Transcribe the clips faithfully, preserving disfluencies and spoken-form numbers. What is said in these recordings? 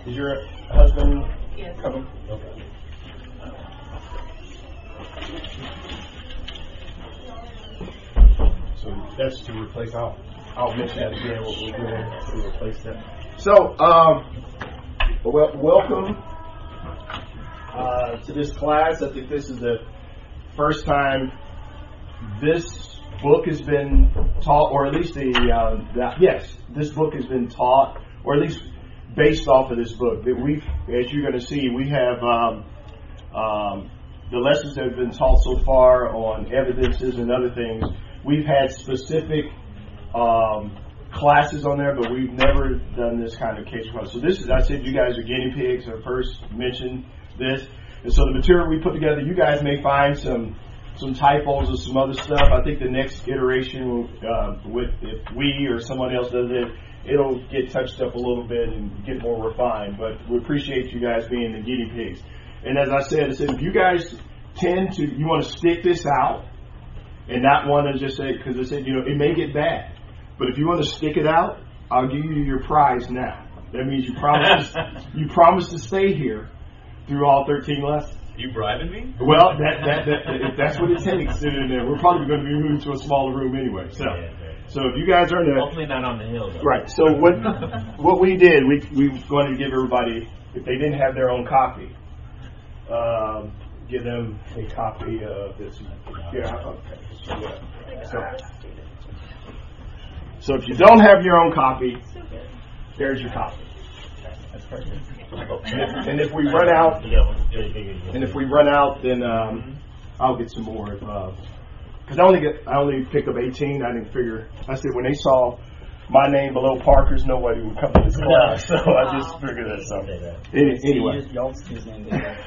Is your husband Yes. coming? Okay. So that's to replace. I'll, I'll mention that again. What we're doing to replace that. So, um, well, welcome uh, to this class. I think this is the first time this book has been taught, or at least the, uh, the yes, this book has been taught, or at least based off of this book. That we, as you're going to see, we have um, um, the lessons that have been taught so far on evidences and other things. We've had specific um, classes on there, but we've never done this kind of case class. So this is, I said, you guys are guinea pigs. I first mentioned this, and so the material we put together, you guys may find some some typos or some other stuff. I think the next iteration, uh, with if we or someone else does it, it'll get touched up a little bit and get more refined. But we appreciate you guys being the guinea pigs. And as I said, I said if you guys tend to, you want to stick this out and not want to just say, because I said, you know, it may get bad. But if you want to stick it out, I'll give you your prize now. That means you promise you promise to stay here through all thirteen lessons. You bribing me? Well, that, that, that, if that's what it takes, sitting in there, we're probably going to be moving to a smaller room anyway. So, Yeah, yeah. so if you guys are in there, Hopefully not on the hill, though. right. So what what we did, we we wanted to give everybody, if they didn't have their own copy, um, give them a copy of this. Yeah, okay. So, yeah. So, so if you don't have your own copy, there's your copy. That's perfect. And if we run out, and if we run out, then um, I'll get some more. Because I only get, I only picked up eighteen. I didn't figure. I said when they saw my name below Parker's, nobody would come to this class. So I just figured that. So Any, anyway, Y'all excuse me.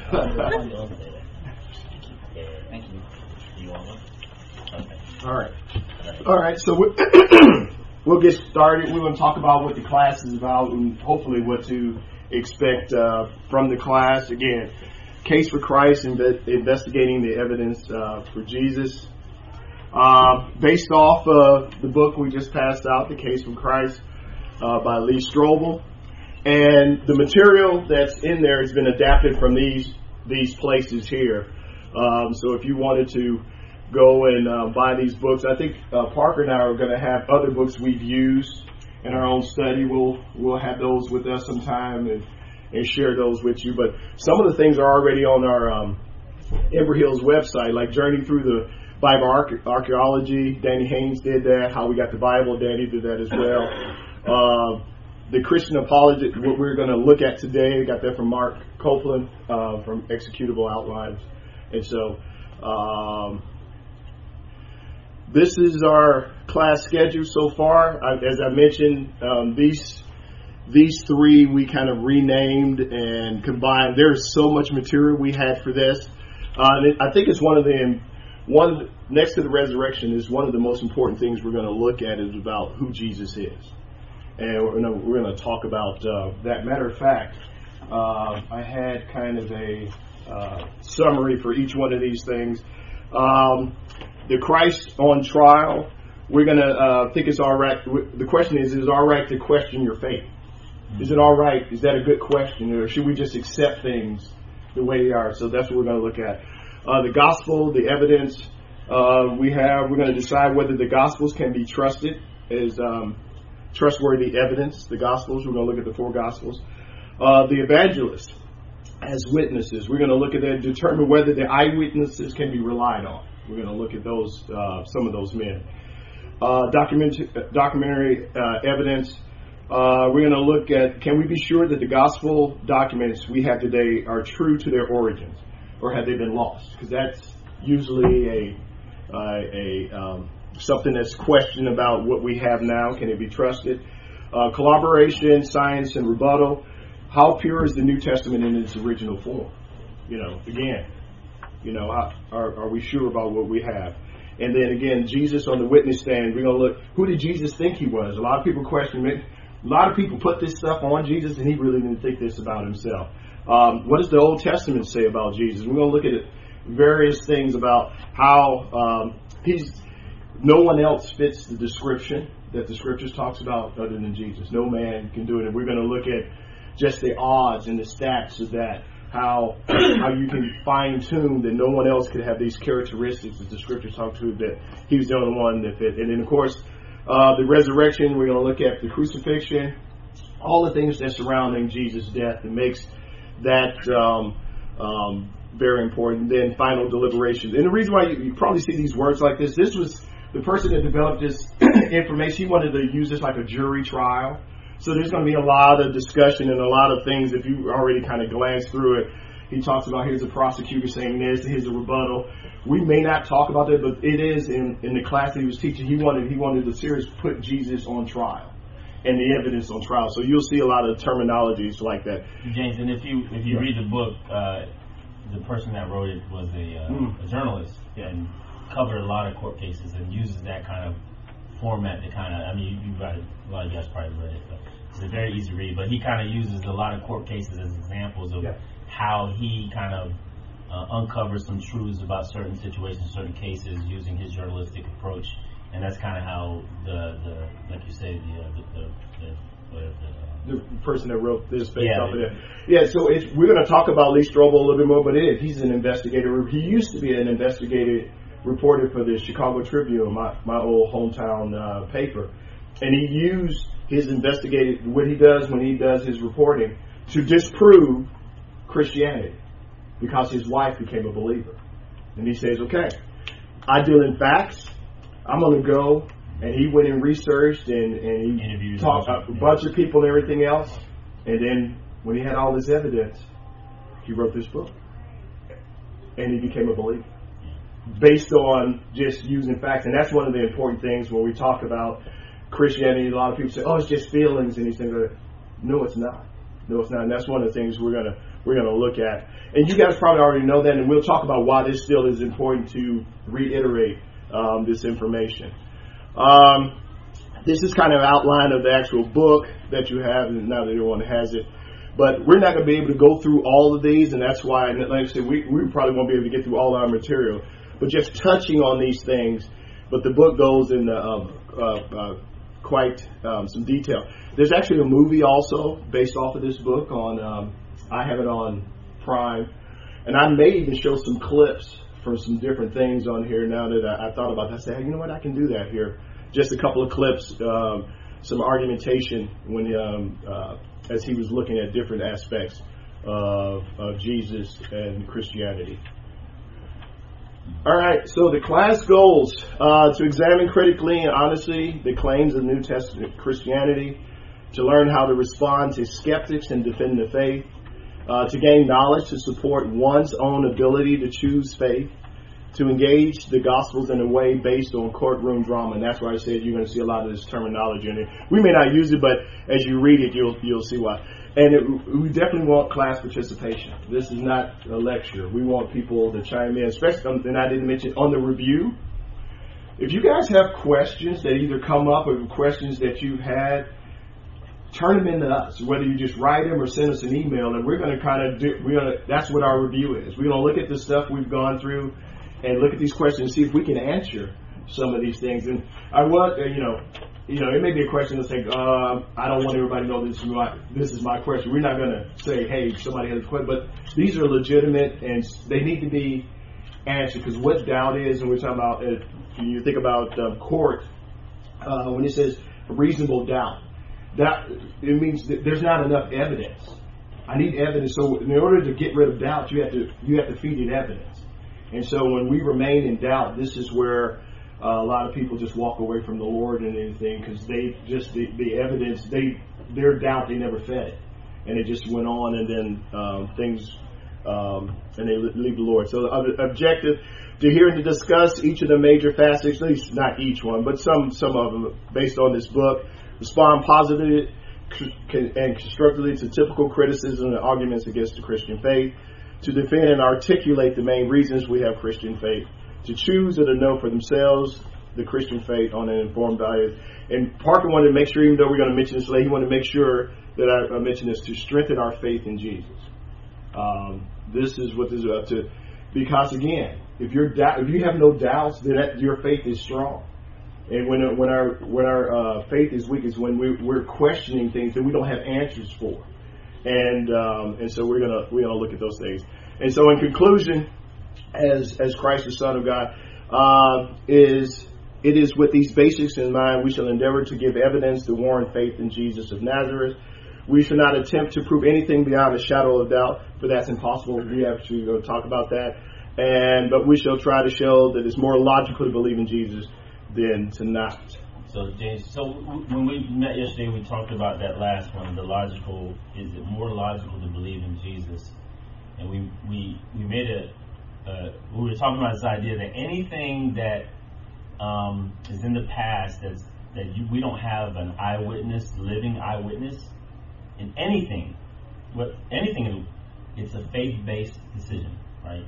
Thank you. You want one? Okay. all right, all right. So we, we'll get started. We're going to talk about what the class is about and hopefully what to expect uh, from the class. Again, Case for Christ, inve- investigating the evidence uh, for Jesus. Uh, based off of the book we just passed out, The Case for Christ, uh, by Lee Strobel. And the material that's in there has been adapted from these these places here. Um, so if you wanted to go and uh, buy these books, I think uh, Parker and I are going to have other books we've used in our own study. We'll we'll have those with us sometime and, and share those with you. But some of the things are already on our um, Ember Hills website, like Journey Through the Bible Arche- Archaeology. Danny Haynes did that. How We Got the Bible, Danny did that as well. Uh, the Christian Apology, what we're going to look at today, got that from Mark Copeland uh, from Executable Outlines. And so um, this is our class schedule so far. I, as I mentioned, um, these these three we kind of renamed and combined. There's so much material we had for this. Uh, and it, I think it's one of the one next to the resurrection is one of the most important things we're going to look at is about who Jesus is, and we're going to, we're going to talk about uh, that. Matter of fact, uh, I had kind of a uh, summary for each one of these things. Um, the Christ on trial. We're going to uh, think it's all right. The question is: Is it all right to question your faith? Is it all right? Is that a good question, or should we just accept things the way they are? So that's what we're going to look at. Uh, the gospel, the evidence uh, we have. We're going to decide whether the gospels can be trusted as um, trustworthy evidence. The gospels. We're going to look at the four gospels. Uh, the evangelists as witnesses. We're going to look at that, determine whether the eyewitnesses can be relied on. We're going to look at those, uh, some of those men. Uh, document, documentary uh, evidence. Uh, we're going to look at, can we be sure that the gospel documents we have today are true to their origins, or have they been lost? Because that's usually a, uh, a um, something that's questioned about what we have now. Can it be trusted? Uh, collaboration, science, and rebuttal. How pure is the New Testament in its original form? You know, again, you know, how, are, are we sure about what we have? And then again, Jesus on the witness stand. We're going to look, who did Jesus think he was? A lot of people question it. A lot of people put this stuff on Jesus, and he really didn't think this about himself. Um, what does the Old Testament say about Jesus? We're going to look at it, various things about how um, he's. No one else fits the description that the Scriptures talks about other than Jesus. No man can do it. And we're going to look at just the odds and the stats of that, how how you can fine tune that no one else could have these characteristics that the scriptures talk to, that he was the only one that fit. And then of course, uh, the resurrection, we're going to look at the crucifixion, all the things that surrounding Jesus' death that makes that um, um, very important. Then final deliberations. And the reason why you, you probably see these words like this, this was the person that developed this information. He wanted to use this like a jury trial. So there's going to be a lot of discussion and a lot of things. If you already kind of glance through it, he talks about here's a prosecutor saying this, here's a rebuttal. We may not talk about that, but it is in, in the class that he was teaching. He wanted he wanted the series put Jesus on trial and the evidence on trial. So you'll see a lot of terminologies like that. James, and if you if you Yeah. read the book, uh, the person that wrote it was a, uh, Mm. a journalist and covered a lot of court cases and uses that kind of format to kind of, I mean, you, you read it, a lot of you guys probably read it, but it's a very easy read, but he kind of uses a lot of court cases as examples of Yeah. how he kind of uh, uncovers some truths about certain situations, certain cases, using his journalistic approach, and that's kind of how the, the like you say, the, uh, the, the, the, the, the The person that wrote this based Yeah. off of that. Yeah, so it's, we're going to talk about Lee Strobel a little bit more, but it is. He's an investigator. He used to be an investigative reporter for the Chicago Tribune, my, my old hometown uh, paper. And he used his investigative, what he does when he does his reporting, to disprove Christianity because his wife became a believer. And he says, okay, I deal in facts. I'm going to go. And he went and researched and, and he Interviews talked a to bunch a of bunch of people and everything else. And then when he had all this evidence, he wrote this book. And he became a believer based on just using facts. And that's one of the important things when we talk about Christianity. A lot of people say, oh, it's just feelings and these things. No, it's not. No, it's not. And that's one of the things we're going to we're going to look at. And you guys probably already know that. And we'll talk about why this still is important to reiterate um, this information. Um, this is kind of outline of the actual book that you have, and now that everyone has it. But we're not going to be able to go through all of these, and that's why, like I said, we, we probably won't be able to get through all our material. But just touching on these things, but the book goes into uh, uh, uh, quite um, some detail. There's actually a movie also based off of this book on, um, I have it on Prime, and I may even show some clips from some different things on here now that I, I thought about that. I said, hey, you know what, I can do that here. Just a couple of clips, um, some argumentation when um, uh, as he was looking at different aspects of, of Jesus and Christianity. All right, so the class goals, uh, to examine critically and honestly the claims of New Testament Christianity, to learn how to respond to skeptics and defend the faith, uh, to gain knowledge to support one's own ability to choose faith, to engage the Gospels in a way based on courtroom drama. And that's why I said you're going to see a lot of this terminology in it. We may not use it, but as you read it, you'll you'll see why. And it, we definitely want class participation. This is not a lecture. We want people to chime in, especially, and I didn't mention, on the review. If you guys have questions that either come up or questions that you've had, turn them into us. Whether you just write them or send us an email, and we're going to kind of do, we're going to, that's what our review is. We're going to look at the stuff we've gone through and look at these questions and see if we can answer some of these things. And I want, you know, you know, it may be a question that's like, uh, I don't want everybody to know this is my, this is my question. We're not going to say, hey, somebody has a question, but these are legitimate and they need to be answered, because what doubt is, and we're talking about, uh, when you think about um, court, uh, when it says reasonable doubt, that it means that there's not enough evidence. I need evidence. So in order to get rid of doubt, you have to you have to feed it evidence. And so when we remain in doubt, this is where uh, a lot of people just walk away from the Lord and anything, because they just the, the evidence, they their doubt, they never fed it, and it just went on, and then um, things um, and they leave the Lord. So the objective to hear and to discuss each of the major facets, at least not each one, but some some of them based on this book. Respond positively and constructively to typical criticism and arguments against the Christian faith, to defend and articulate the main reasons we have Christian faith, to choose or to know for themselves the Christian faith on an informed values. And Parker wanted to make sure, even though we're going to mention this later, he wanted to make sure that I, I mention this, to strengthen our faith in Jesus. Um, this is what this is about, to, because again, if you're doubt, if you have no doubts, then that, your faith is strong. And when when our when our uh, faith is weak is when we, we're questioning things that we don't have answers for. and um, and so we're gonna we're gonna look at those things. And so, in conclusion, as as Christ the Son of God, uh, is it is with these basics in mind we shall endeavor to give evidence to warrant faith in Jesus of Nazareth. We shall not attempt to prove anything beyond a shadow of doubt, for that's impossible. We have to go talk about that. And but we shall try to show that it's more logical to believe in Jesus than to not. So, James, so when we met yesterday, we talked about that last one, the logical, is it more logical to believe in Jesus? And we we, we made a, uh, we were talking about this idea that anything that um, is in the past that's, that you, we don't have an eyewitness, living eyewitness, in anything, what anything, it's a faith-based decision, right?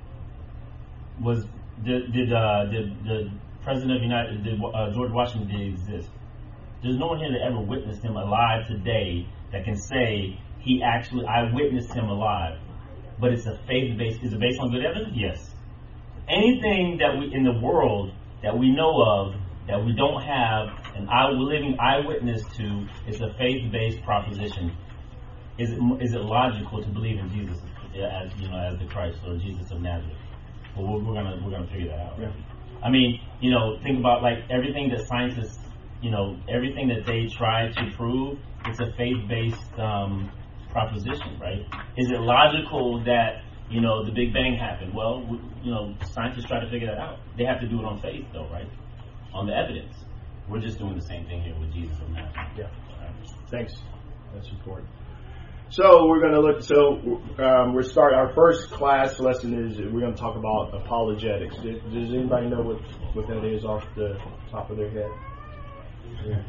Was did did uh, did the President of the United did uh, George Washington did exist? There's no one here that ever witnessed him alive today that can say he actually I witnessed him alive. But it's a faith-based. Is it based on good evidence? Yes. Anything that we in the world that we know of that we don't have an eye, living eyewitness to, is a faith-based proposition. Is it is it logical to believe in Jesus as you know as the Christ or Jesus of Nazareth? Well, we're, we're gonna we're gonna figure that out. Right? I mean, you know, think about like everything that scientists, you know, everything that they try to prove. It's a faith-based um, proposition, right? Is it logical that you know the Big Bang happened? Well, we, you know, scientists try to figure that out. They have to do it on faith, though, right? On the evidence. We're just doing the same thing here with Jesus of Nazareth. Yeah. Right. Thanks. That's important. So we're going to look. So um, we're starting our first class lesson is we're going to talk about apologetics. Does, does anybody know what, what that is off the top of their head? Yeah.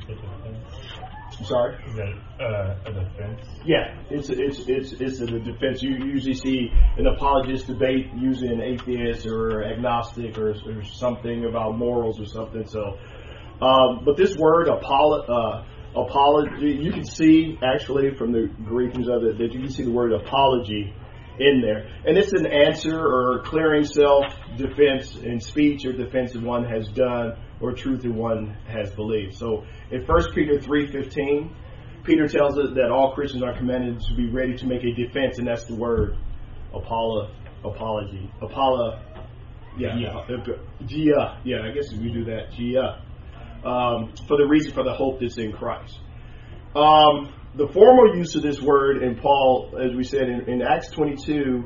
I'm sorry. Is that uh, a defense? Yeah, it's it's it's it's a defense. You usually see an apologist debate using an atheist or agnostic or, or something about morals or something. So, um, but this word apolo, uh, apology, you can see actually from the Greek and other that you can see the word apology in there, and it's an answer or clearing self-defense in speech or defense that one has done or truth that one has believed. So in First Peter three fifteen, Peter tells us that all Christians are commanded to be ready to make a defense, and that's the word apolo, apology. Apollo, yeah, yeah, gia, yeah, I guess we do that, gia, um, for the reason, for the hope that's in Christ. Um, the formal use of this word in Paul, as we said in, in Acts twenty-two,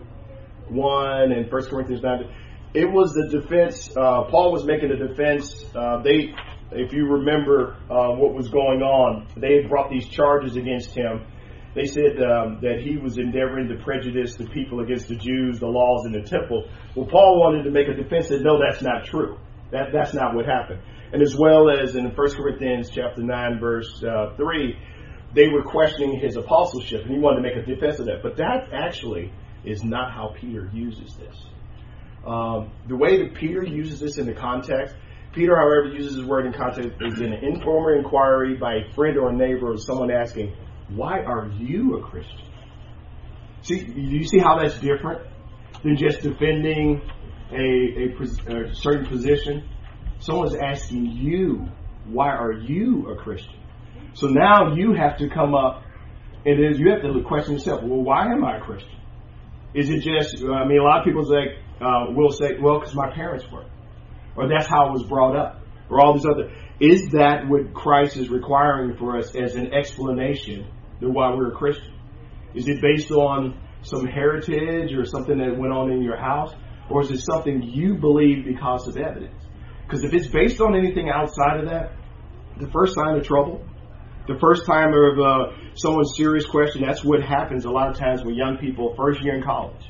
one and First Corinthians nine, it was the defense. Uh, Paul was making a defense. Uh, they, if you remember uh, what was going on, they had brought these charges against him. They said um, that he was endeavoring to prejudice the people against the Jews, the laws, and the temple. Well, Paul wanted to make a defense that no, that's not true. That that's not what happened. And as well as in First Corinthians chapter nine, verse uh, three, they were questioning his apostleship, and he wanted to make a defense of that. But that actually is not how Peter uses this. Um, the way that Peter uses this in the context, Peter, however, uses his word in context is in an informal inquiry by a friend or a neighbor or someone asking, why are you a Christian? See, you see how that's different than just defending a, a, a certain position? Someone's asking you, why are you a Christian? So now you have to come up and is you have to question yourself, well, why am I a Christian? Is it just, I mean, a lot of people say, uh, will say, well, because my parents were. Or that's how I was brought up. Or all these other. Is that what Christ is requiring for us as an explanation of why we're a Christian? Is it based on some heritage or something that went on in your house? Or is it something you believe because of evidence? Because if it's based on anything outside of that, the first sign of trouble, the first time of uh, someone's serious question, that's what happens a lot of times with young people first year in college.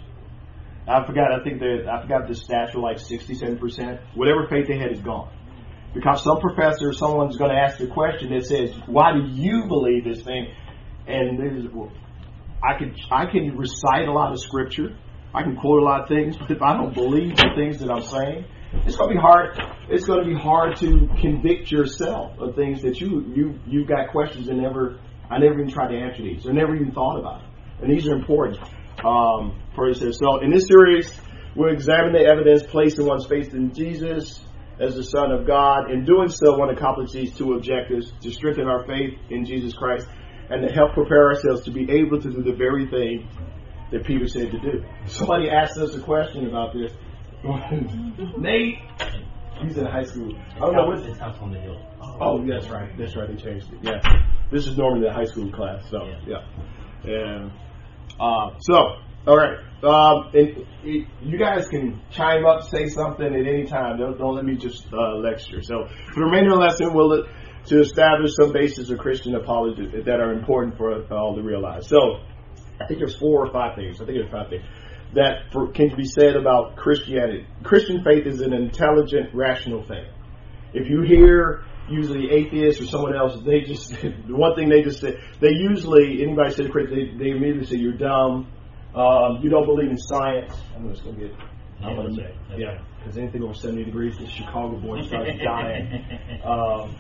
I forgot, I think that I forgot the stats were like sixty-seven percent. Whatever faith they had is gone. Because some professor, someone's going to ask a question that says, why do you believe this thing? And there's, well, I can, I can recite a lot of scripture. I can quote a lot of things. But if I don't believe the things that I'm saying, it's going to be hard. It's going to be hard to convict yourself of things that you, you, you've got questions and never, I never even tried to answer these. I never even thought about it. And these are important. Um, for yourself. So in this series, we'll examine the evidence placed in one's faith in Jesus as the Son of God. In doing so, one accomplishes these two objectives: to strengthen our faith in Jesus Christ and to help prepare ourselves to be able to do the very thing that Peter said to do. Somebody asked us a question about this. Nate, he's in high school. I don't know what's It's House on the Hill. Oh, that's right. That's right. They changed it. Yeah, this is normally the high school class. So yeah, and uh, so all right. Um, and it, you guys can chime up, say something at any time. Don't, don't let me just uh, lecture. So for the remainder of the lesson, we'll look to establish some bases of Christian apology that are important for us all to realize. So I think there's four or five things. I think there's five things that for, can be said about Christianity. Christian faith is an intelligent, rational faith. If you hear usually atheists or someone else, they just the one thing they just say, they usually anybody say they they immediately say you're dumb. Um, you don't believe in science. I'm just going to get, I'm going to yeah, because anything over seventy degrees, the Chicago boy starts dying. Um,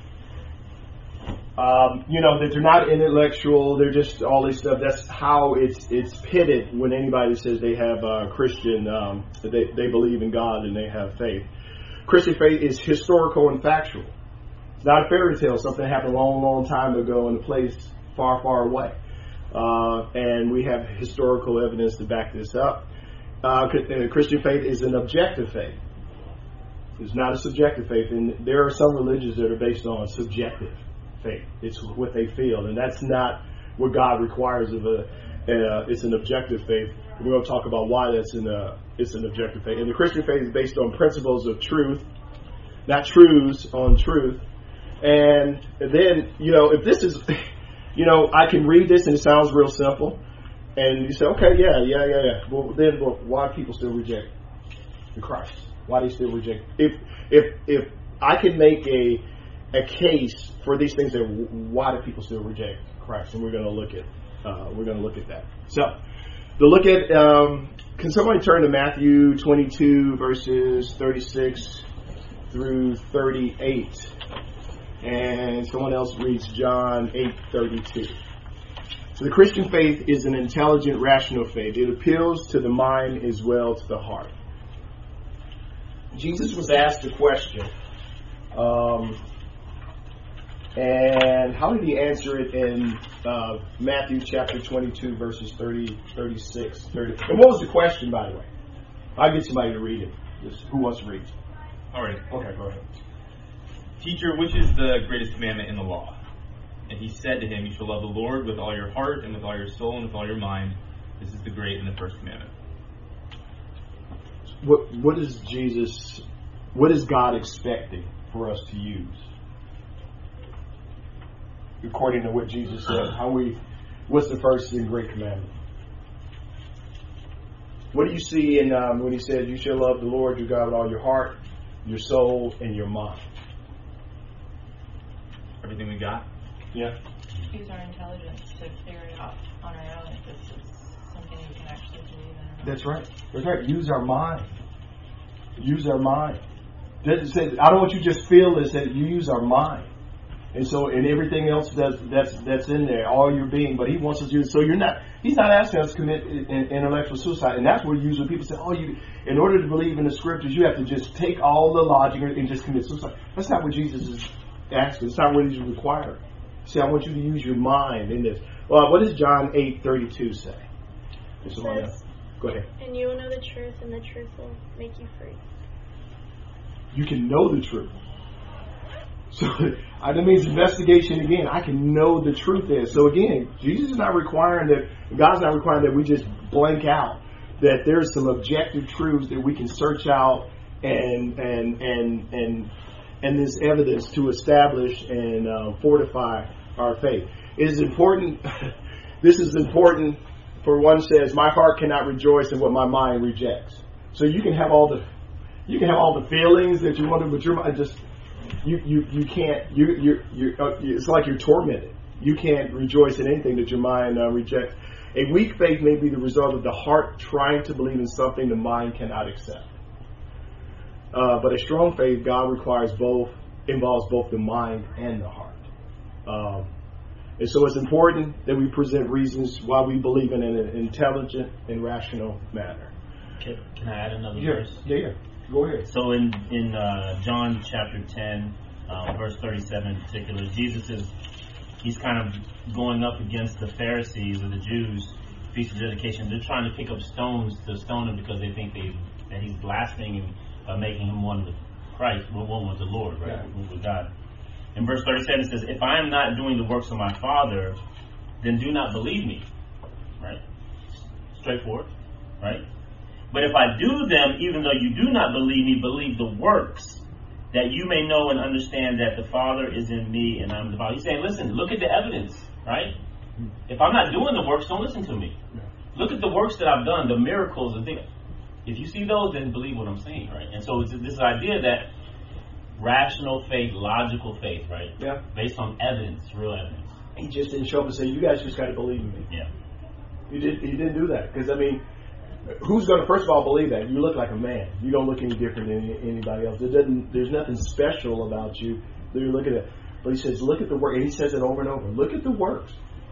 um, you know, that they're not intellectual, they're just all this stuff. That's how it's it's pitted when anybody says they have uh, Christian, um, that they, they believe in God and they have faith. Christian faith is historical and factual. It's not a fairy tale, something that happened a long, long time ago in a place far, far away. Uh, and we have historical evidence to back this up. Uh, Christian faith is an objective faith. It's not a subjective faith. And there are some religions that are based on subjective faith. It's what they feel. And that's not what God requires of a, uh, it's an objective faith. We're going to talk about why that's in a, it's an objective faith. And the Christian faith is based on principles of truth, not truths on truth. And then, you know, if this is... You know, I can read this and it sounds real simple. And you say, okay, yeah, yeah, yeah, yeah. Well, then well, why do people still reject the Christ? Why do they still reject? If if if I can make a a case for these things, that why do people still reject Christ? And we're going to look at uh, we're going to look at that. So, to look at, um, can somebody turn to Matthew twenty-two verses thirty-six through thirty-eight? And someone else reads John eight thirty-two. So the Christian faith is an intelligent, rational faith. It appeals to the mind as well as the heart. Jesus was asked a question. Um, and how did he answer it in uh, Matthew chapter twenty-two, verses thirty, thirty-six, thirty? And what was the question, by the way? I'll get somebody to read it. Just, who wants to read? All right. Okay, go ahead. Teacher, which is the greatest commandment in the law? And he said to him, you shall love the Lord with all your heart and with all your soul and with all your mind. This is the great and the first commandment. What what is Jesus, what is God expecting for us to use? According to what Jesus said, how we, what's the first and great commandment? What do you see in um, when he said, you shall love the Lord your God with all your heart, your soul, and your mind? Everything we got? Yeah. Use our intelligence to figure it out on our own if this is something we can actually believe in or not. That's right. That's right. Use our mind. Use our mind. Doesn't say, I don't want you to just feel this, that you use our mind. And so, and everything else that's, that's, that's in there, all your being, but he wants us to use, so you're not, he's not asking us to commit intellectual suicide. And that's where usually people say, oh, you, in order to believe in the scriptures, you have to just take all the logic and just commit suicide. That's not what Jesus is asking. It's not what he's requiring. See, I want you to use your mind in this. Well, what does John eight thirty-two say? It says, go ahead. And you will know the truth, and the truth will make you free. You can know the truth. So that means investigation again. I can know the truth is. So again, Jesus is not requiring that, God's not requiring that we just blank out. That there's some objective truths that we can search out and and and and and this evidence to establish and uh, fortify our faith. It is important. This is important. For one says, my heart cannot rejoice in what my mind rejects. So you can have all the, you can have all the feelings that you want to, but your mind just, you you you can't. You you you. Uh, it's like you're tormented. You can't rejoice in anything that your mind uh, rejects. A weak faith may be the result of the heart trying to believe in something the mind cannot accept. Uh, but a strong faith, God requires both, involves both the mind and the heart. Um, and so it's important that we present reasons why we believe in an intelligent and rational manner. Can, can I add another Yeah, verse? yeah, yeah. Go ahead. So in, in uh, John chapter ten, uh, verse thirty-seven in particular, Jesus is he's kind of going up against the Pharisees or the Jews, Feast of Dedication. They're trying to pick up stones to stone him because they think they that he's blaspheming by making him one with Christ, one with the Lord, right? One with God. In verse thirty-seven, it says, "If I am not doing the works of my Father, then do not believe me." Right? Straightforward, right? "But if I do them, even though you do not believe me, believe the works, that you may know and understand that the Father is in me and I'm the Father." He's saying, listen, look at the evidence, right? If I'm not doing the works, don't listen to me. Look at the works that I've done, the miracles, the things. If you see those, then believe what I'm saying, right? And so it's this idea that rational faith, logical faith, right? Yeah. Based on evidence, real evidence. He just didn't show up and say, "You guys just got to believe in me." Yeah. He did. He didn't do that because I mean, who's going to first of all believe that? You look like a man. You don't look any different than anybody else. There doesn't. There's nothing special about you. You're looking at. But he says, "Look at the work," and he says it over and over. Look at the works.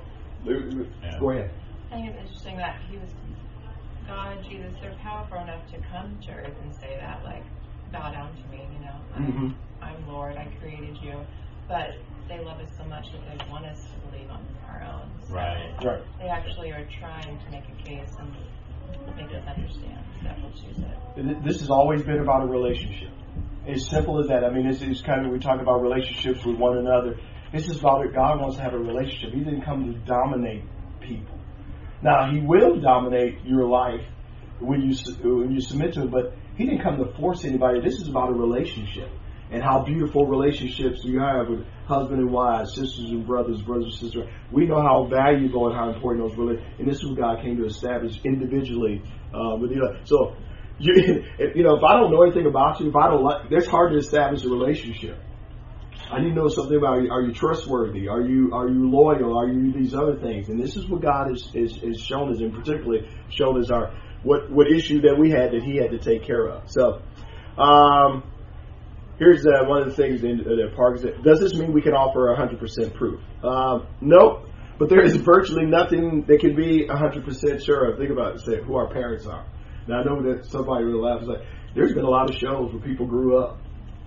Yeah. Go ahead. I think it's interesting that he was, God and Jesus, they're powerful enough to come to earth and say that, like, bow down to me, you know. I'm, Mm-hmm. I'm Lord, I created you. But they love us so much that they want us to believe on our own. So Right. Right. they actually are trying to make a case and make us understand that what you said. This has always been about a relationship. As simple as that. I mean, it's, it's kind of, we talk about relationships with one another. This is about it. God wants to have a relationship. He didn't come to dominate people. Now, He will dominate your life when you when you submit to Him, but He didn't come to force anybody. This is about a relationship and how beautiful relationships you have with husband and wives, sisters and brothers, brothers and sisters. We know how valuable and how important those relationships. And this is what God came to establish individually uh, with you. So, you, you know, if I don't know anything about you, if I don't like, it's hard to establish a relationship. I need to know something about you. Are you trustworthy? Are you are you loyal? Are you these other things? And this is what God is is, is shown us, and particularly shown us our what what issue that we had that He had to take care of. So, um, here's uh, one of the things in the Parker said. Does this mean we can offer one hundred percent proof? Um, nope. But there is virtually nothing that can be one hundred percent sure of. Think about it. Say who our parents are. Now I know that somebody will laugh and say, there's been a lot of shows where people grew up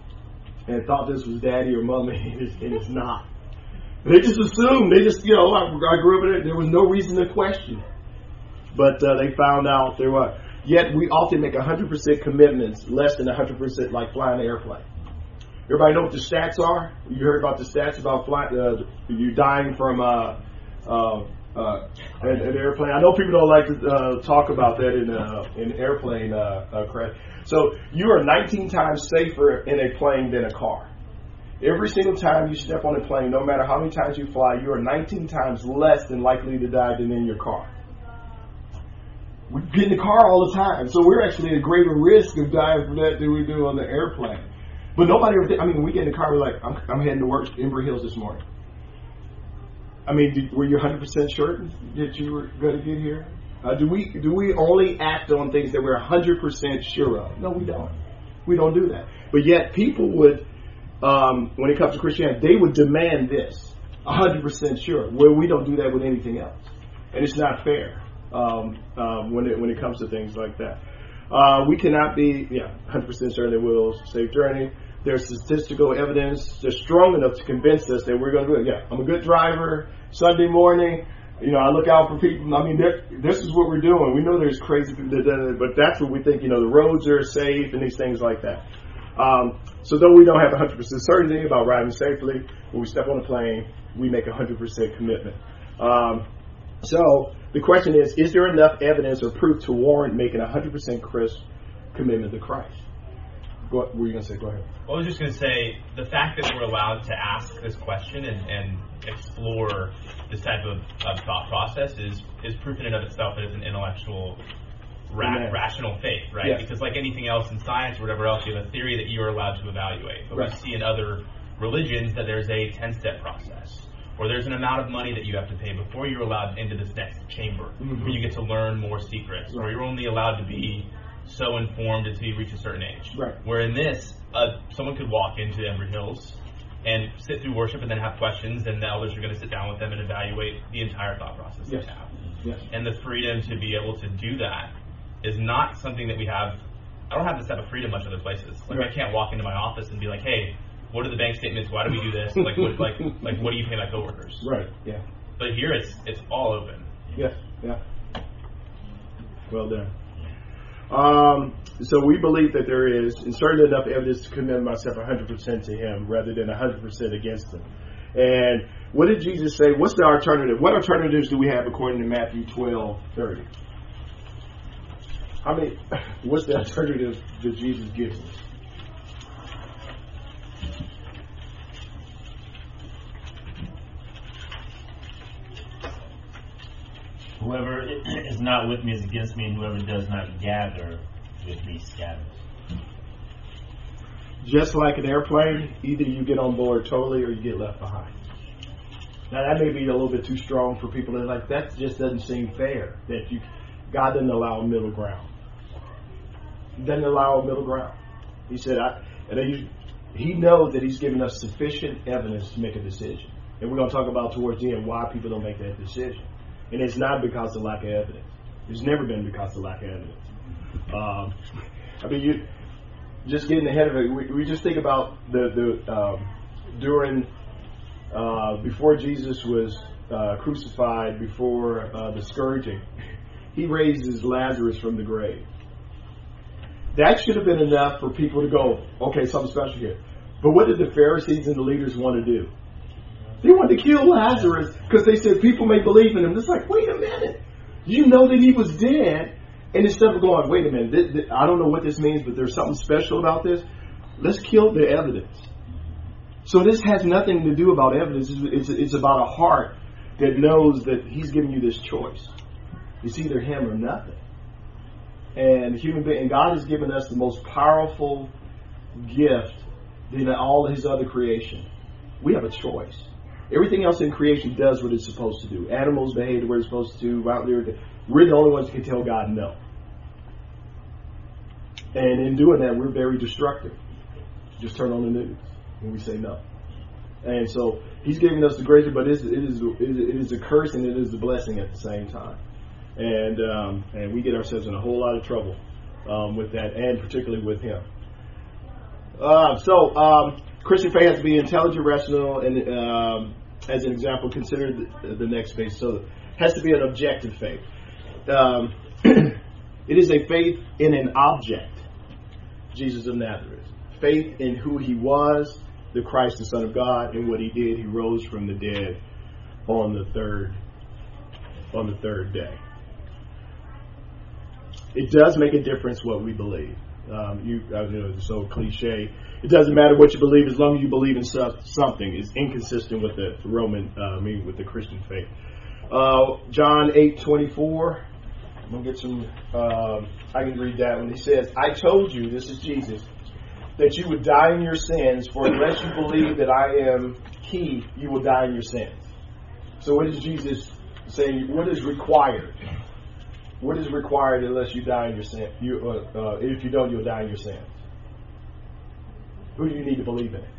and thought this was daddy or mommy, and it's, and it's not. They just assumed. They just, you know, I, I grew up in it. There was no reason to question. But uh, they found out there were. Yet we often make one hundred percent commitments, less than one hundred percent like flying an airplane. Everybody know what the stats are? You heard about the stats about flying, uh, you dying from uh, uh, uh, an, an airplane. I know people don't like to uh, talk about that in uh, in airplane uh, uh, crash. So you are nineteen times safer in a plane than a car. Every single time you step on a plane, no matter how many times you fly, you are nineteen times less than likely to die than in your car. We get in the car all the time, so we're actually at a greater risk of dying from that than we do on the airplane. But nobody ever think, I mean, when we get in the car, we're like, I'm, I'm heading to work in Embry Hills this morning. I mean, did, were you one hundred percent sure that you were going to get here? Uh, do we do we only act on things that we're one hundred percent sure of? No, we don't. We don't do that. But yet people would, um, when it comes to Christianity, they would demand this, one hundred percent sure, where we don't do that with anything else. And it's not fair um, um, when it when it comes to things like that. Uh, we cannot be, yeah, one hundred percent certain that we'll safe journey. There's statistical evidence that's strong enough to convince us that we're going to do it. Yeah, I'm a good driver. Sunday morning, you know, I look out for people. I mean, this is what we're doing. We know there's crazy people that do it, but that's what we think, you know, the roads are safe and these things like that. Um, so though we don't have one hundred percent certainty about riding safely, when we step on a plane, we make a one hundred percent commitment. Um, so the question is, is there enough evidence or proof to warrant making a one hundred percent crisp commitment to Christ? Go, what were you going to say? Go ahead. Well, I was just going to say, the fact that we're allowed to ask this question and, and explore this type of, of thought process is, is proof in and of itself that it's an intellectual, ra- rational faith, right? Yes. Because like anything else in science or whatever else, you have a theory that you are allowed to evaluate. But Right. we see in other religions that there's a ten-step process. Or there's an amount of money that you have to pay before you're allowed into this next chamber, Mm-hmm. where you get to learn more secrets. Or you're only allowed to be so informed until you reach a certain age. Right. Where in this, uh, someone could walk into Embry Hills and sit through worship and then have questions, and the elders are going to sit down with them and evaluate the entire thought process Yes. they have. Yes. And the freedom to be able to do that is not something that we have. I don't have this type of freedom much other places. Like Right. I can't walk into my office and be like, hey, what are the bank statements? Why do we do this? Like, what, like, like, what do you pay my coworkers? Right. Yeah. But here, it's it's all open. Yeah. Yeah. Well done. Um, so we believe that there is, and certainly enough evidence to commend myself one hundred percent to him rather than one hundred percent against him. And what did Jesus say? What's the alternative? What alternatives do we have according to Matthew twelve thirty? How many, what's the alternative that Jesus gives us? Whoever is not with me is against me, and whoever does not gather with me scatters. Just like an airplane, either you get on board totally or you get left behind. Now that may be a little bit too strong for people that are like, that just doesn't seem fair. That you, God doesn't allow a middle ground. He doesn't allow a middle ground. He said, I, and he, he knows that he's given us sufficient evidence to make a decision. And we're going to talk about towards the end why people don't make that decision. And it's not because of lack of evidence. It's never been because of lack of evidence. Um, I mean, you just getting ahead of it. We, we just think about the the um, during uh, before Jesus was uh, crucified, before uh, the scourging, he raises Lazarus from the grave. That should have been enough for people to go, okay, something special here. But what did the Pharisees and the leaders want to do? They wanted to kill Lazarus because they said people may believe in him. It's like, wait a minute. You know that he was dead. And instead of going, wait a minute, th- th- I don't know what this means, but there's something special about this. Let's kill the evidence. So this has nothing to do about evidence. It's, it's, it's about a heart that knows that he's giving you this choice. It's either him or nothing. And human being, and God has given us the most powerful gift than all his other creation. We have a choice. Everything else in creation does what it's supposed to do. Animals behave the way they're supposed to. Out there, we're the only ones that can tell God no. And in doing that, we're very destructive. Just turn on the news when we say no. And so he's giving us the greater, but it is, it is, it is a curse and it is a blessing at the same time. And um, and we get ourselves in a whole lot of trouble um, with that, and particularly with him. Uh, so um, Christian faith has to be intelligent, rational, and um, as an example, consider the, the next phase. So it has to be an objective faith. Um, it is a faith in an object, Jesus of Nazareth. Faith in who he was, the Christ, the Son of God, and what he did. He rose from the dead on the third on the third day. It does make a difference what we believe. Um, you, I know it's so cliche. It doesn't matter what you believe as long as you believe in stuff, something. It's inconsistent with the Roman, uh, I mean, with the Christian faith. Uh, John eight twenty-four. I'm gonna get some. Uh, I can read that when he says, "I told you, this is Jesus, that you would die in your sins. For unless you believe that I am He, you will die in your sins." So, what is Jesus saying? What is required? What is required unless you die in your sin? You, uh, uh, if you don't, you'll die in your sins. Who do you need to believe in?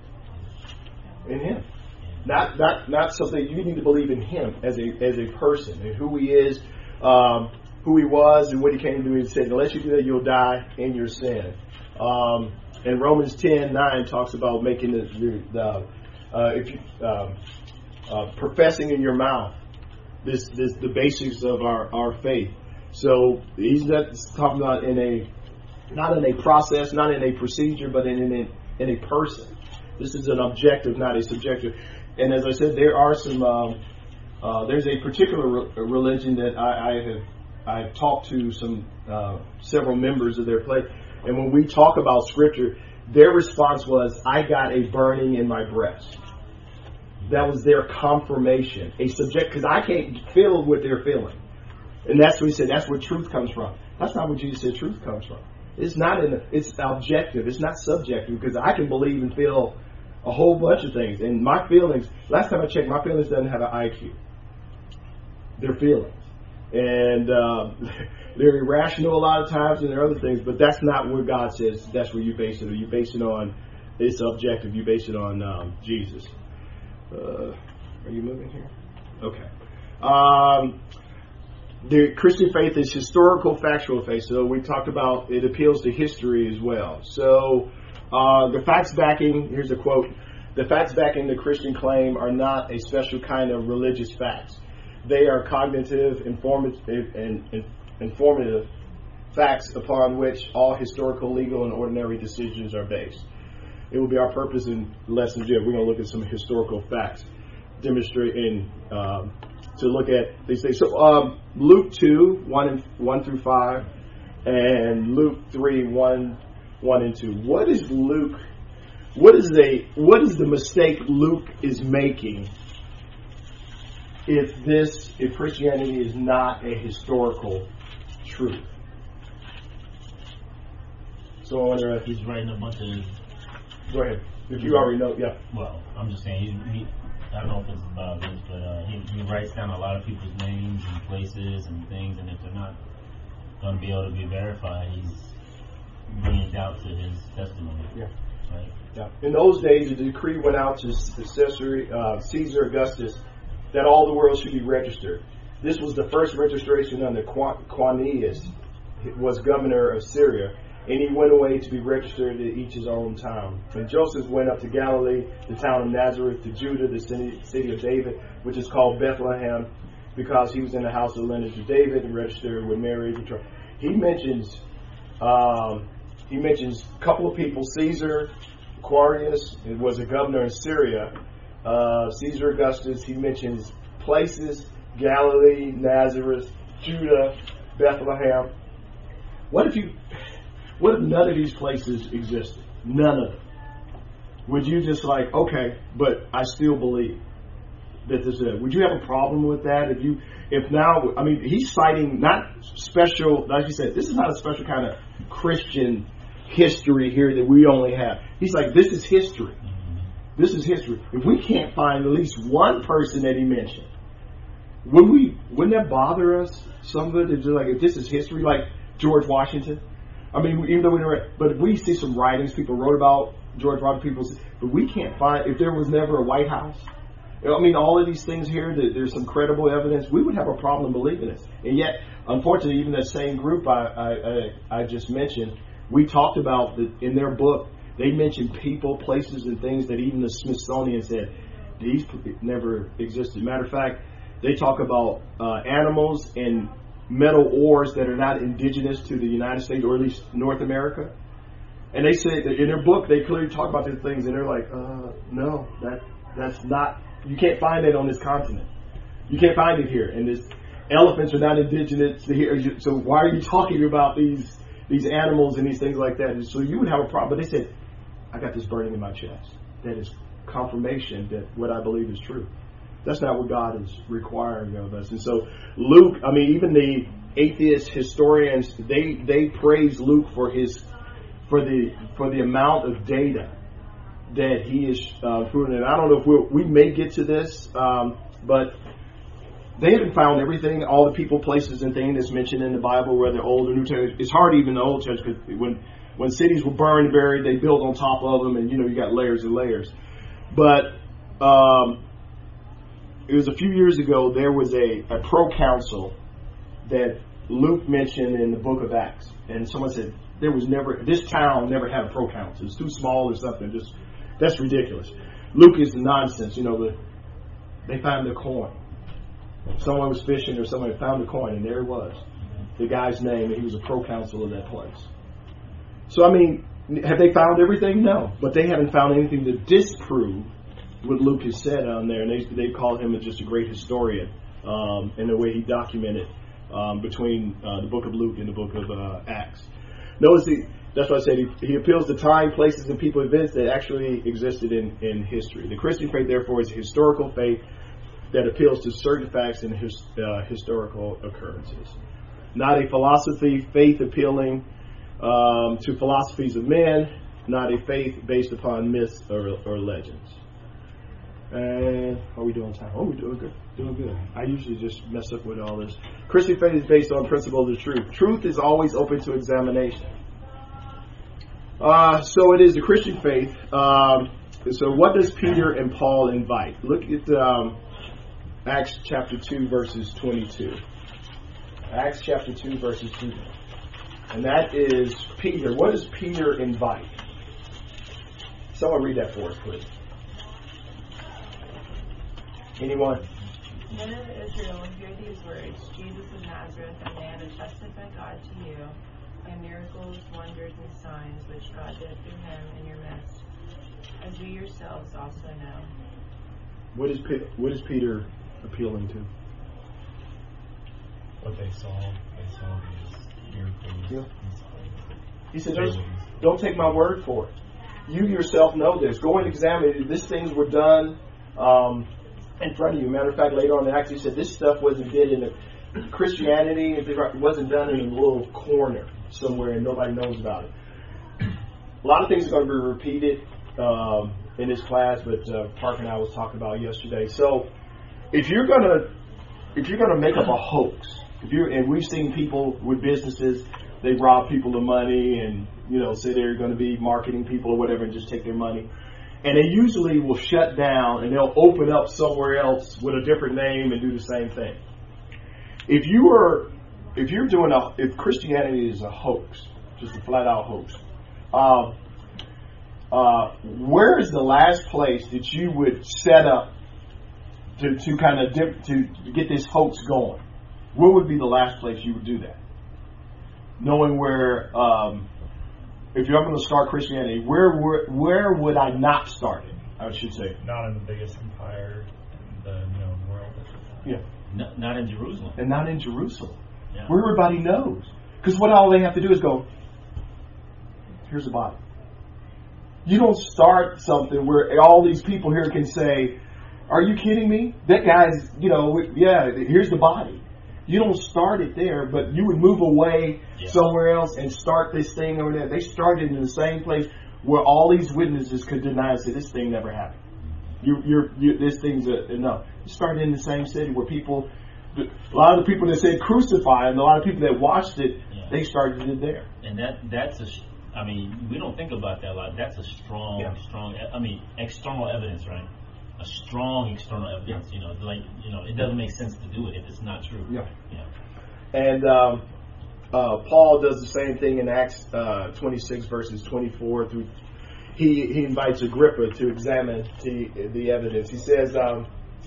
In Him. Not, not, not something. You need to believe in Him as a as a person and who He is, um, who He was, and what He came to do. He said, "Unless you do that, you'll die in your sin." Um, and Romans ten nine talks about making the, the, the uh, if you um, uh, professing in your mouth this, this the basics of our, our faith. So he's not talking about in a, not in a process, not in a procedure, but in, in, a, in a person. This is an objective, not a subjective. And as I said, there are some, um, uh, there's a particular re- religion that I, I have, I've talked to some, uh, several members of their place. And when we talk about scripture, their response was, "I got a burning in my breast." That was their confirmation, a subject, because I can't feel what they're feeling. And that's what he said. That's where truth comes from. That's not where Jesus said truth comes from. It's not in. The, it's objective. It's not subjective, because I can believe and feel a whole bunch of things. And my feelings. Last time I checked, my feelings doesn't have an I Q. They're feelings, and uh, they're irrational a lot of times, and there are other things. But that's not where God says. That's where you base it. Or you base it on. It's objective. You base it on um, Jesus. Uh, are you moving here? Okay. Um, The Christian faith is historical, factual faith. So we talked about it appeals to history as well. So Uh, the facts backing, here's a quote, the facts backing the Christian claim are not a special kind of religious facts. They are cognitive, informative, and, and informative facts upon which all historical, legal, and ordinary decisions are based. It will be our purpose in lesson J. We're going to look at some historical facts, demonstrating um, to look at these things. So um, Luke two, one and one through five, and Luke three, one, one and two. What is Luke? What is a what is the mistake Luke is making if this if Christianity is not a historical truth? So I wonder if He's writing a bunch of. go ahead. If you already know, yeah. Well, I'm just saying. He, he, I don't know if it's about this, but uh, he, he writes down a lot of people's names and places and things, and if they're not going to be able to be verified, he's bringing doubt to his testimony. Yeah. Right. Yeah. In those days, a decree went out to Caesar, uh, Caesar Augustus that all the world should be registered. This was the first registration under Quirinius, was governor of Syria, and he went away to be registered at each his own town. And Joseph went up to Galilee, the town of Nazareth, to Judah, the city of David, which is called Bethlehem, because he was in the house of lineage of David and registered with Mary. He mentions, um, he mentions a couple of people. Caesar, Quirinius was a governor in Syria. Uh, Caesar Augustus. He mentions places: Galilee, Nazareth, Judah, Bethlehem. What if you? What if none of these places existed? None of them. Would you just like, okay, but I still believe that this is it? Would you have a problem with that? If you, if now, I mean, he's citing not special, like you said, this is not a special kind of Christian history here that we only have. He's like, this is history. This is history. If we can't find at least one person that he mentioned, would we, wouldn't that bother us? Some of it is like, if this is history, like George Washington. I mean, even though we never, but we see some writings people wrote about George Washington, people, but we can't find, if there was never a White House, I mean, all of these things here, that there's some credible evidence, we would have a problem believing this. And yet, unfortunately, even that same group I, I, I, I just mentioned, we talked about the, in their book, they mentioned people, places, and things that even the Smithsonian said, these never existed. Matter of fact, they talk about uh, animals and metal ores that are not indigenous to the United States, or at least North America. And they say that in their book, they clearly talk about these things, and they're like, uh, no, that that's not, you can't find it on this continent. You can't find it here. And this elephants are not indigenous to here. So why are you talking about these these animals and these things like that? And so you would have a problem. But they said, I got this burning in my chest. That is confirmation that what I believe is true. That's not what God is requiring of us. And so Luke, I mean, even the atheist historians, they they praise Luke for his for the for the amount of data that he is uh, proven. And I don't know if we'll, we may get to this, um, but they haven't found everything, all the people, places, and things that's mentioned in the Bible, whether Old or New Testament. It's hard even the Old Testament, because when when cities were burned and buried, they built on top of them, and you know you got layers and layers. But um, it was a few years ago, there was a, a proconsul that Luke mentioned in the book of Acts. And someone said, there was never, this town never had a proconsul. It's too small or something. Just, that's ridiculous. Luke is nonsense. You know, the, they found the coin. Someone was fishing or someone found the coin, and there it was. The guy's name, and he was a proconsul of that place. So, I mean, have they found everything? No. But they haven't found anything to disprove what Luke has said on there, and they they call him just a great historian um, in the way he documented um, between uh, the book of Luke and the book of uh, Acts. Notice the, that's what I said. He, he appeals to time, places, and people, events that actually existed in, in history. The Christian faith, therefore, is a historical faith that appeals to certain facts and his, uh, historical occurrences, not a philosophy faith appealing um, to philosophies of men, not a faith based upon myths or, or legends. And how are we doing time? Oh, we're doing good. Doing good. I usually just mess up with all this. Christian faith is based on principles of truth. Truth is always open to examination. Uh, so it is the Christian faith. Um, so what does Peter and Paul invite? Look at um, Acts chapter two, verses twenty-two. Acts chapter two, verses two. And that is Peter. What does Peter invite? Someone read that for us, please. Anyone? Men of Israel, hear these words. Jesus of Nazareth, a man attested by God to you by miracles, wonders, and signs which God did through him in your midst, as you yourselves also know. What is Pe- what is Peter appealing to? What they saw, they saw these miracles. Yeah. and signs. He said, "Don't- don't take my word for it. You yourself know this. Go and examine it. These things were done um, in front of you. Matter of fact, later on in Acts, he said this stuff wasn't did in the Christianity. It wasn't done in a little corner somewhere and nobody knows about it. A lot of things are going to be repeated um, in this class, but uh, Parker and I was talking about yesterday. So, if you're gonna if you're gonna make up a hoax, if you and we've seen people with businesses, they rob people of money and you know say they're going to be marketing people or whatever and just take their money, and they usually will shut down and they'll open up somewhere else with a different name and do the same thing. If you are if you're doing a if Christianity is a hoax, just a flat out hoax. Um, uh, where is the last place that you would set up to, to kind of dip, to, to get this hoax going? Where would be the last place you would do that? Knowing where, um, if you're going to start Christianity, where, where where would I not start it? I should say. Not in the biggest empire in the known world. Yeah. No, not in Jerusalem. And not in Jerusalem, Yeah. where everybody knows. Because what all they have to do is go, here's the body. You don't start something where all these people here can say, are you kidding me? That guy's, you know, yeah, here's the body. You don't start it there, but you would move away Yeah. somewhere else and start this thing over there. They started in the same place where all these witnesses could deny and say, this thing never happened. You, you're, you, this thing's a, no. You started in the same city where people, a lot of the people that said crucify and a lot of people that watched it, Yeah. they started it there. And that that's a, I mean, we don't think about that a lot. That's a strong, Yeah. strong, I mean, external evidence, right? A strong external evidence, you know, like, you know, it doesn't make sense to do it if it's not true. Yeah. Yeah. And um, uh, Paul does the same thing in Acts uh, twenty-six, verses twenty-four through. He he invites Agrippa to examine the the evidence. He says, um,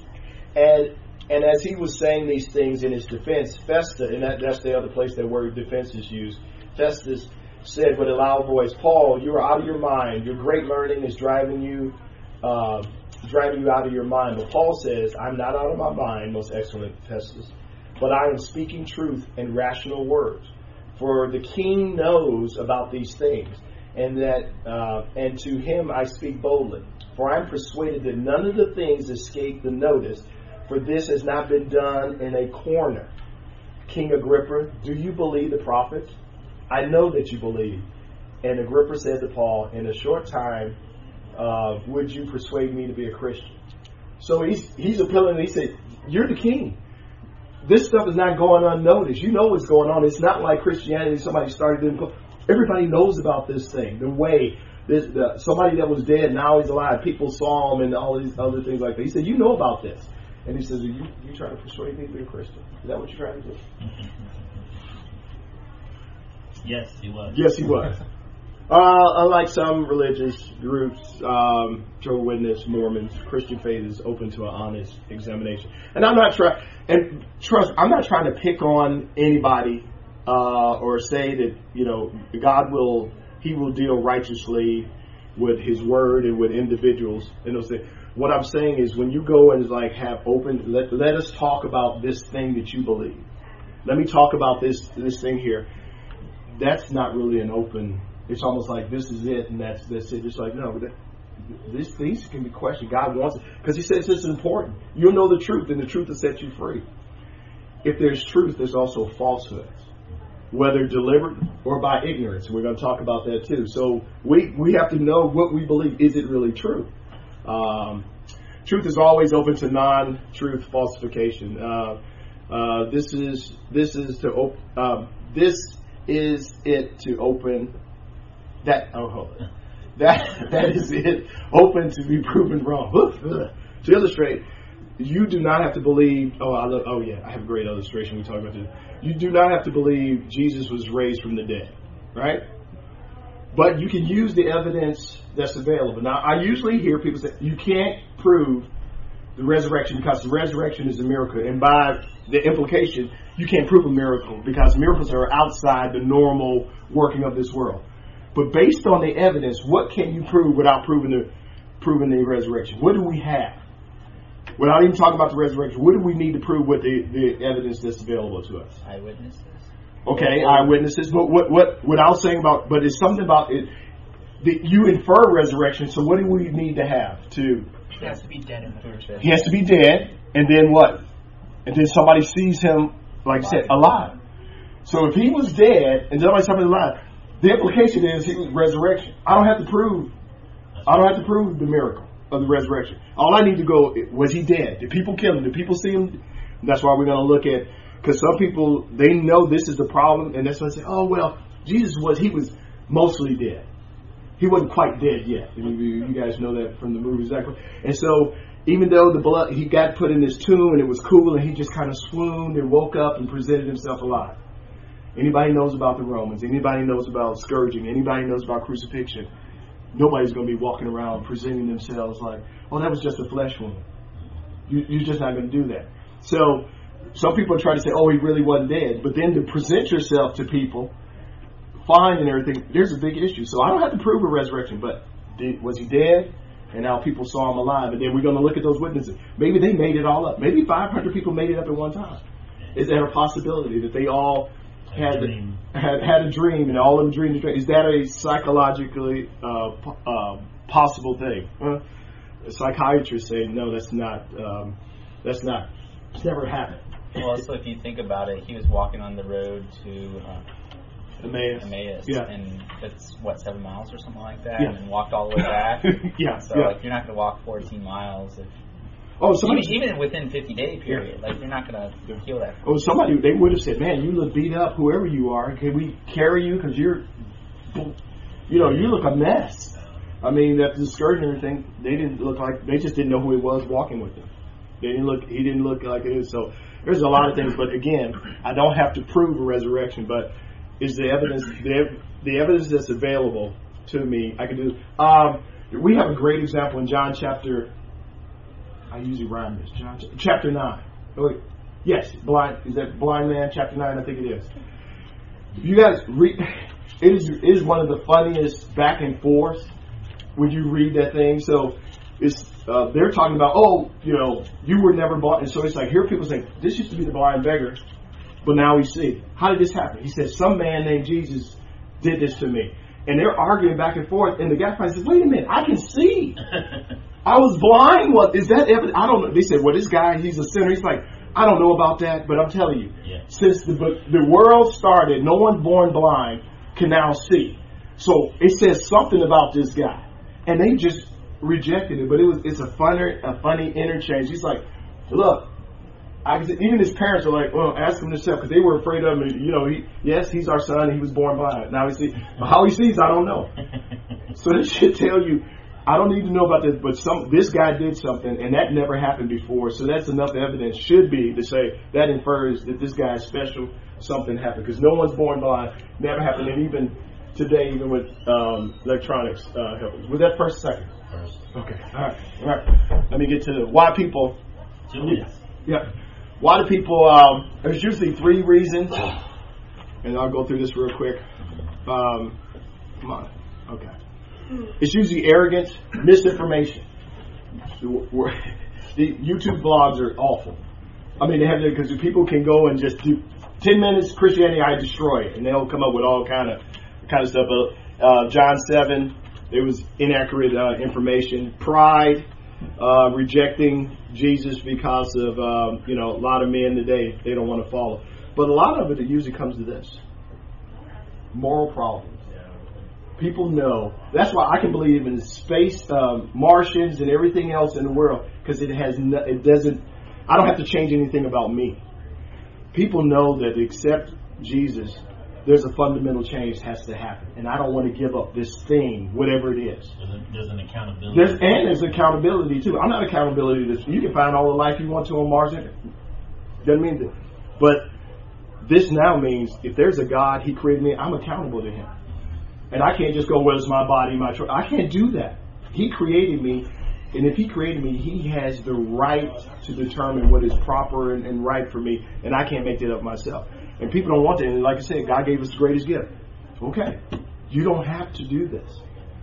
and and as he was saying these things in his defense, Festus, and that, that's the other place that word defense is used. Festus said with a loud voice, "Paul, you are out of your mind. Your great learning is driving you." Uh, driving you out of your mind. But Paul says, I'm not out of my mind, most excellent Festus, but I am speaking truth and rational words. For the king knows about these things, and that uh, and to him I speak boldly. For I am persuaded that none of the things escape the notice, for this has not been done in a corner. King Agrippa, do you believe the prophets? I know that you believe. And Agrippa said to Paul, in a short time, Uh, would you persuade me to be a Christian? So he's he's appealing. He said, "You're the king. This stuff is not going unnoticed. You know what's going on. It's not like Christianity. Somebody started doing. Everybody knows about this thing. The way this the, somebody that was dead now he's alive. People saw him and all these other things like that. He said, you know about this. And he says, are you you trying to persuade me to be a Christian? Is that what you're trying to do? Yes, he was. Yes, he was. Uh, unlike some religious groups, um, Jehovah's Witness, Mormons, Christian faith is open to an honest examination. And I'm not trying, and trust, I'm not trying to pick on anybody uh, or say that, you know, God will, He will deal righteously with His word and with individuals. And those things. What I'm saying is when you go and like have open, let, let us talk about this thing that you believe. Let me talk about this this thing here. That's not really an open. It's almost like this is it, and that's that's it. It's like no, that, this these can be questioned. God wants it because He says this is important. You'll know the truth, and the truth will set you free. If there's truth, there's also falsehoods, whether delivered or by ignorance. We're going to talk about that too. So we we have to know what we believe. Is it really true? Um, truth is always open to non-truth falsification. Uh, uh, this is this is to op- uh, this is it to open. That oh hold on. that that is it open to be proven wrong. To illustrate, you do not have to believe. Oh, I love, oh yeah, I have a great illustration. We talked about this. You do not have to believe Jesus was raised from the dead, right? but you can use the evidence that's available. Now, I usually hear people say, you can't prove the resurrection because the resurrection is a miracle. And by the implication, you can't prove a miracle because miracles are outside the normal working of this world. But based on the evidence, what can you prove without proving the, proving the resurrection? What do we have? Without even talking about the resurrection, what do we need to prove with the, the evidence that's available to us? Eyewitnesses. Okay, eyewitnesses. But what, what, without saying about, but it's something about it. That you infer resurrection, so what do we need to have to? He has to be dead in the first place. He has to be dead, and then what? And then somebody sees him, like I said, alive. So if he was dead, and somebody saw him alive, the implication is he was resurrection. I don't have to prove. I don't have to prove the miracle of the resurrection. All I need to go, was he dead? Did people kill him? Did people see him? And that's why we're going to look at, because some people, they know this is the problem, and that's why they say, oh, well, Jesus was, he was mostly dead. He wasn't quite dead yet. I mean, you guys know that from the movie, exactly. And so, even though the blood, he got put in this tomb and it was cool, and he just kind of swooned and woke up and presented himself alive. Anybody knows about the Romans? Anybody knows about scourging? Anybody knows about crucifixion? Nobody's going to be walking around presenting themselves like, oh, that was just a flesh wound. You, you're just not going to do that. So, some people try to say, oh, he really wasn't dead. But then to present yourself to people, fine and everything, there's a big issue. So I don't have to prove a resurrection, but did, was he dead? And now people saw him alive. And then we're going to look at those witnesses. Maybe they made it all up. Maybe five hundred people made it up at one time. Is there a possibility that they all had a, had, had a dream and all of them dreamed a dream? Is that a psychologically uh, uh, possible thing? Huh? Psychiatrists say, no, that's not, um, that's not, it's never happened. Well, so if you think about it, he was walking on the road to uh, Emmaus. Emmaus, Yeah. and it's what, seven miles or something like that, Yeah. and then walked all the way back. yeah. So yeah. like you're not going to walk fourteen miles if Oh, somebody. even, even within fifty day period. Like you're not going to heal that. Oh, somebody. They would have said, "Man, you look beat up. Whoever you are, can we carry you? Because you're, you know, you look a mess." I mean, that the scourging and everything. They didn't look like. They just didn't know who he was walking with them. They didn't look. He didn't look like it is. So there's a lot of things. But again, I don't have to prove a resurrection. But is the evidence the, the evidence that's available to me? I can do. Um, we have a great example in John chapter. I usually rhyme this. John chapter nine. Oh, wait. Yes, blind. Is that blind man? Chapter nine, I think it is. You guys read. It is it is one of the funniest back and forth when you read that thing. So it's uh, they're talking about, oh, you know, you were never blind, and so it's like here people say this used to be the blind beggar, but now we see. How did this happen? He says some man named Jesus did this to me, and they're arguing back and forth. And the guy finally says, wait a minute, I can see. I was blind. What is that evidence? I don't know. They said, well, this guy, he's a sinner. He's like, I don't know about that, but I'm telling you, Yeah. since the the world started, no one born blind can now see. So it says something about this guy, and they just rejected it. But it was it's a funny a funny interchange. He's like, look, I can see, even his parents are like, well, ask him himself because they were afraid of him. You know, he yes, he's our son. He was born blind. Now he see how he sees. I don't know. So this should tell you. I don't need to know about this, but some this guy did something, and that never happened before. So that's enough evidence, should be, to say that infers that this guy is special. Something happened because no one's born blind. Never happened, and even today, even with um, electronics, uh, help. Was that first, or second? First. Okay. All right. All right. Let me get to why people. Two minutes. Yeah. Why do people? Um, there's usually three reasons, and I'll go through this real quick. Um, come on. Okay. It's usually arrogance, misinformation. The YouTube blogs are awful. I mean, they have because people can go and just do ten minutes Christianity, I destroy it, and they'll come up with all kind of kind of stuff. Uh, John seven, there was inaccurate uh, information. Pride, uh, rejecting Jesus because of um, you know a lot of men today they don't want to follow. But a lot of it, it usually comes to this: moral problems. People know. That's why I can believe in space, um, Martians, and everything else in the world because it has. No, it doesn't. I don't have to change anything about me. People know that except Jesus, there's a fundamental change that has to happen, and I don't want to give up this thing, whatever it is. There's, a, there's an accountability. There's, and there's accountability too. I'm not accountability to this. You can find all the life you want to on Mars. Doesn't mean that. But this now means if there's a God, He created me. I'm accountable to Him. And I can't just go, well, it's my body, my choice. I can't do that. He created me, and if he created me, he has the right to determine what is proper and, and right for me, and I can't make that up myself. And people don't want that. And like I said, God gave us the greatest gift. Okay, you don't have to do this.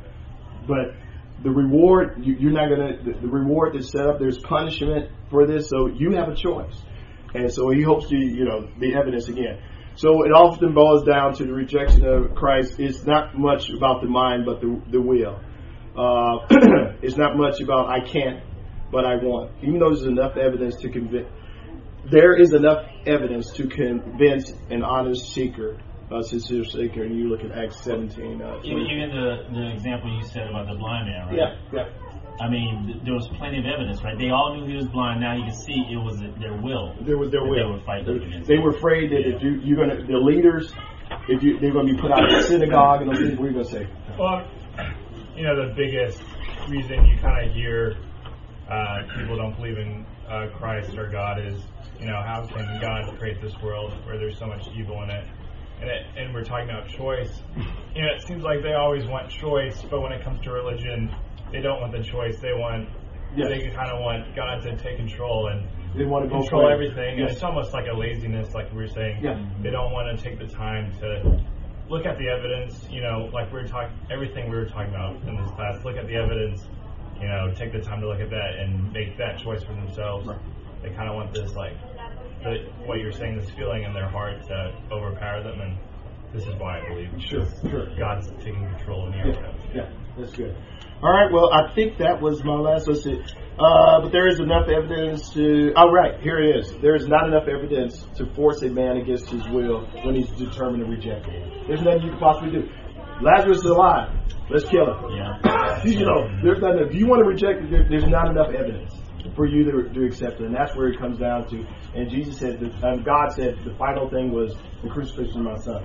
But the reward, you, you're not going to, the, the reward that's set up, there's punishment for this, so you have a choice. And so he hopes to, you know, the evidence again. So it often boils down to the rejection of Christ. It's not much about the mind, but the, the will. Uh, it's not much about I can't, but I want. Even though there's enough evidence to convince, there is enough evidence to convince an honest seeker, a sincere seeker. And you look at Acts seventeen. Uh, even even the, the example you said about the blind man, right? Yeah, yeah. I mean, th- there was plenty of evidence, right? They all knew he was blind. Now you can see it was their will. There was their will. They were fighting They, against. they were afraid that Yeah. if you, you're gonna, the leaders, if you, they're gonna be put out of the synagogue, and those things. What are you gonna say? Well, you know, the biggest reason you kind of hear uh, people don't believe in uh, Christ or God is, you know, how can God create this world where there's so much evil in it? And, it, and we're talking about choice. You know, it seems like they always want choice, but when it comes to religion, they don't want the choice. They want, Yes. they kind of want God to take control and They want to go control for it. everything. And Yes. it's almost like a laziness, like we were saying. Yeah. They don't want to take the time to look at the evidence, you know, like we were talking, everything we were talking about in this class, look at the evidence, you know, take the time to look at that and make that choice for themselves. Right. They kind of want this, like, the, what you're saying, this feeling in their heart to overpower them, and this is why I believe. Sure, sure. God's taking control in the Yeah, area. yeah, that's good. All right, well, I think that was my last. Let's see. Uh, but there is enough evidence to. Oh, right, here it is. There is not enough evidence to force a man against his will when he's determined to reject it. There's nothing you can possibly do. Lazarus is alive. Let's kill him. Yeah. You know, there's not enough. If you want to reject it, there, there's not enough evidence for you to, to accept it, and that's where it comes down to. And Jesus said, that, um, God said, the final thing was the crucifixion of my son.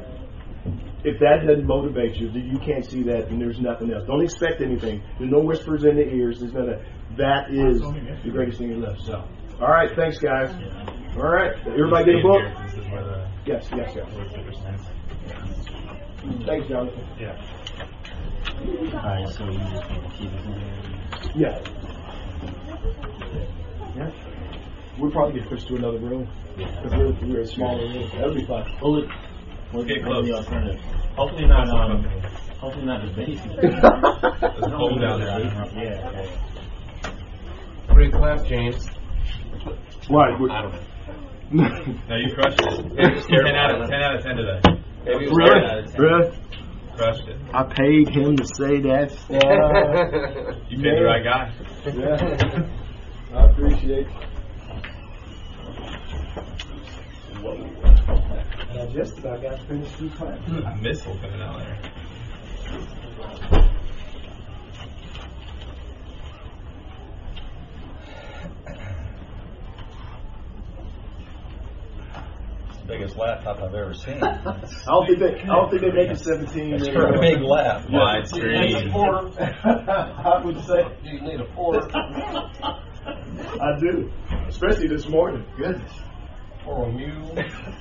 If that doesn't motivate you, you can't see that, and there's nothing else. Don't expect anything. There's no whispers in the ears. There's none of that. Is the greatest thing in life. So, all right, thanks, guys. All right, everybody get a book. This is where the Yes, yes, yes. Thanks, Jonathan. yeah. Alright, so you just want to keep it in there. Yeah. Yeah. We'll probably get pushed to another room because we're, we're a smaller room. That'll be fun. Well, look, we'll get what are close. the alternatives? Hopefully not, um, hopefully not the base. It's cold down there. Yeah, yeah. Great class, James. Right. we're- I don't know. No, you crushed it. ten out of ten out of ten today. Maybe it was Really? ten out of ten. Really? Crushed it. I paid him to say that stuff. You paid the right guy. Yeah. I appreciate it. And I just about got to finish through class. A missile coming out there. Biggest laptop I've ever seen. I don't think they. I don't think they make it seventeen. It's for a big lap. Wide screen. I would say You need a port I do, especially this morning. Goodness. or a mule.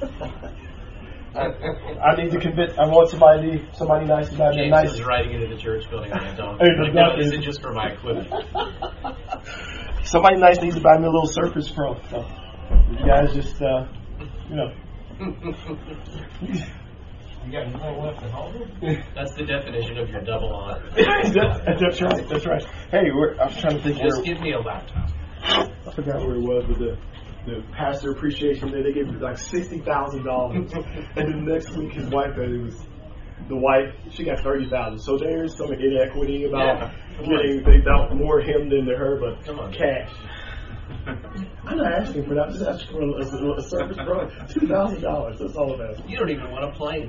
I need to convince. I want somebody, somebody nice to buy me a James nice. is riding into the church building on a donkey. Hey, Like, but no, that this is- is just for my equipment. Somebody nice needs to buy me a little Surface Pro. So, you guys just, uh, you know. You got anything left at home? That's the definition of your double honor. that, that's right. That's right. Hey, we're, I'm trying to think Just where. give me a laptop. I forgot where it was, but the the pastor appreciation day they gave me like sixty thousand dollars, and then next week his wife, it was the wife, she got thirty thousand. So there is some inequity about Yeah. getting they dealt more him than to her, but Come on. cash. I'm not asking for that. I'm just asking for a, a, a service pro. Two thousand dollars. That's all I'm asking. You don't even want a plane.